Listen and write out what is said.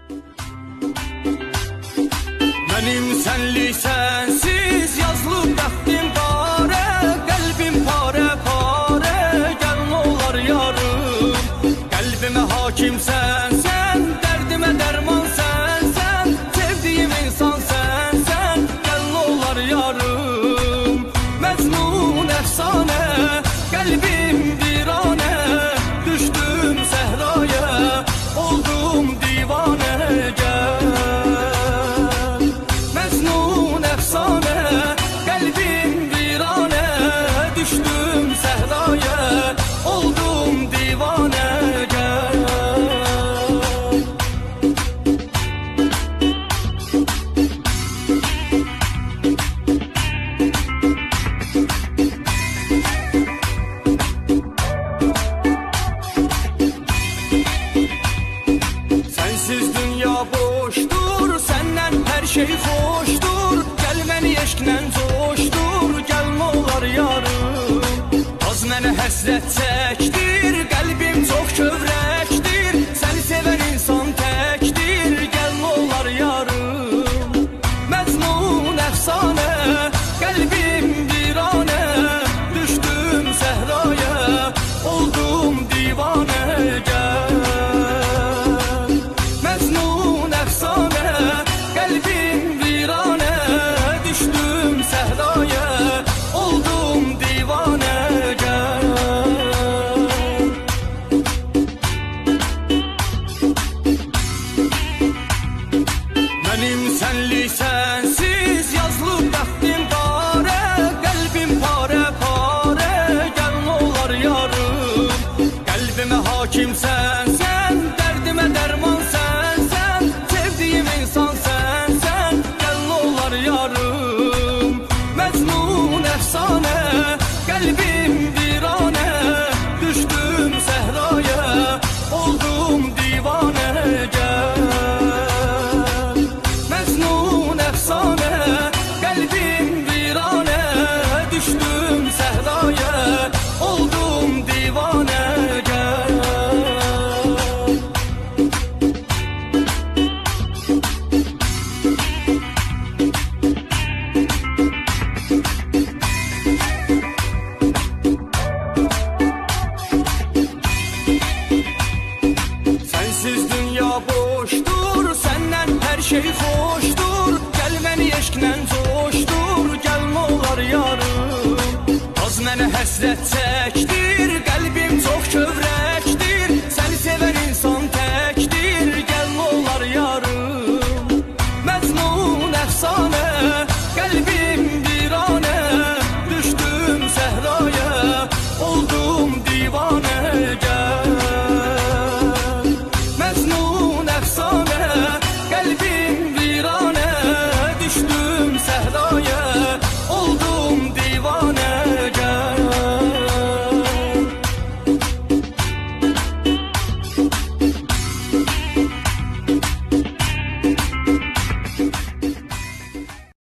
Benim senlik sensiz yazılıb bəxtim qare, qəlbim pare pare, gəl olar yarım. Qəlbimə hakim sənsən, dərdimə dərman sənsən, sevdiyim insan sənsən, gəl olar yarım. Məcnun əfsanə, qəlbim viranə, düşdüm səhraya, oldum divanə, gəl. Mecnun əfsanə, qəlbim viranə, düşdüm səhraya, oldum divanə, gəl. Sensiz dünya boşdur, səndən hər şey xoşdur, gəl məni eşqlə coşdur, gəl olar yarım. Az mənə həsrət çəkdir, qəlbim çox kövrəkdir, səni sevən insan təkdir, gəl olar yarım. Məcnun əfsanə, qəlbim viranə, düşdüm səhraya, oldum divanə, gəl. Mecnun əfsanə, qəlbim viranə, düşdüm səhraya, oldum divanə, gəl. Mənim sənlik sənsiz yazılıb bəxtim qare, qəlbim pare pare, gəl olar yarım. Qəlbimə hakim sənsən, dərdimə dərman sənsən, sevdiyim insan sənsən, gəl olar yarım. Məcnun əfsanə, qəlbim viranə, düşdüm səhraya, oldum divanə, gəl. Mecnun əfsanə, qəlbim viranə, düşdüm səhraya, oldum divanə, gəl. Sensiz dünya boşdur, səndən hər şey xoşdur, gəl məni eşqlə coşdur, gəl olar yarım. Az mənə həsrət çəkdir,